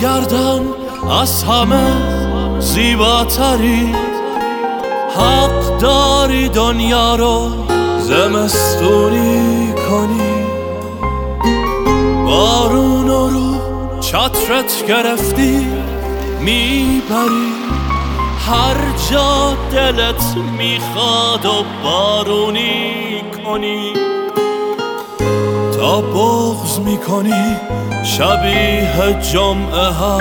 گردن از همه زیباتری، حق داری دنیا رو زمستونی کنی. بارونو رو چترت گرفتی میبری، هر جا دلت میخواد و بارونی کنی. تا بغض میکنی شبیه جمعه ها،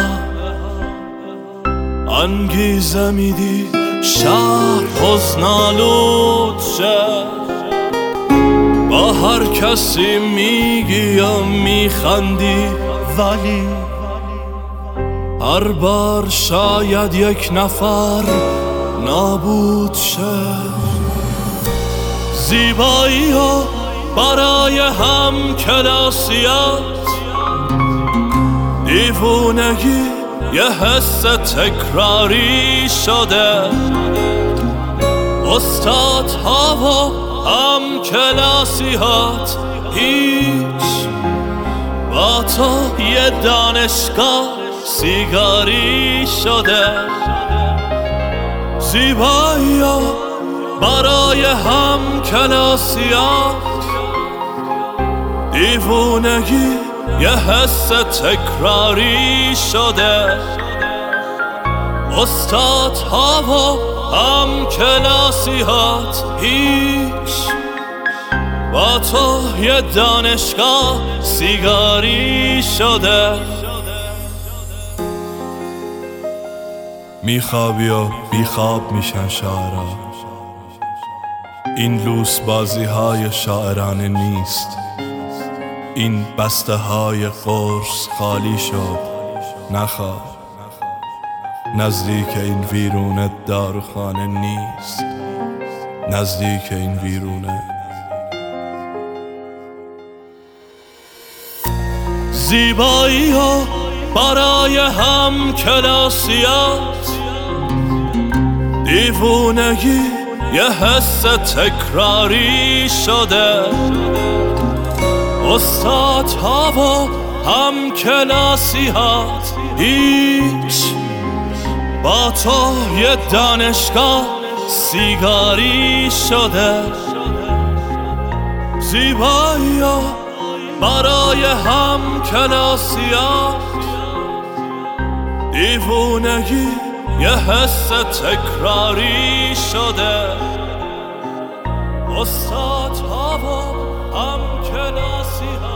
انگیزه میدی شهر حزن‌آلود شه. با هر کسی میگی و میخندی، ولی هر بار شاید یک نفر نابود شه. زیبایی ها برای هم کلاسیات، دیوونگی یه حس تکراری شده. استادها و هم کلاسیات هیچ، با تو یه دانشگاه سیگاری شده. زیبایی ها برای هم کلاسیات، دیوونگی یه حس تکراری شده. استادها و هم کلاسیات هیچ، با تو یه دانشگاه سیگاری شده. میخوابی و بیخواب میشن شاعرها، این لوس بازی های شاعرانه نیست. این بسته های قرص خالی شد، نخواب. نزدیک این ویرونه داروخانه نیست، نزدیک این ویرونه. زیبایی ها برای هم کلاسیات، دیوونگی یه حس تکراری شده. استادها و هم کلاسیات هیچ، با تو یه دانشگاه سیگاری شده. زیبایی ها برای هم کلاسیات، دیوونگی یه حس تکراری شده. استادها و هم کلاسیات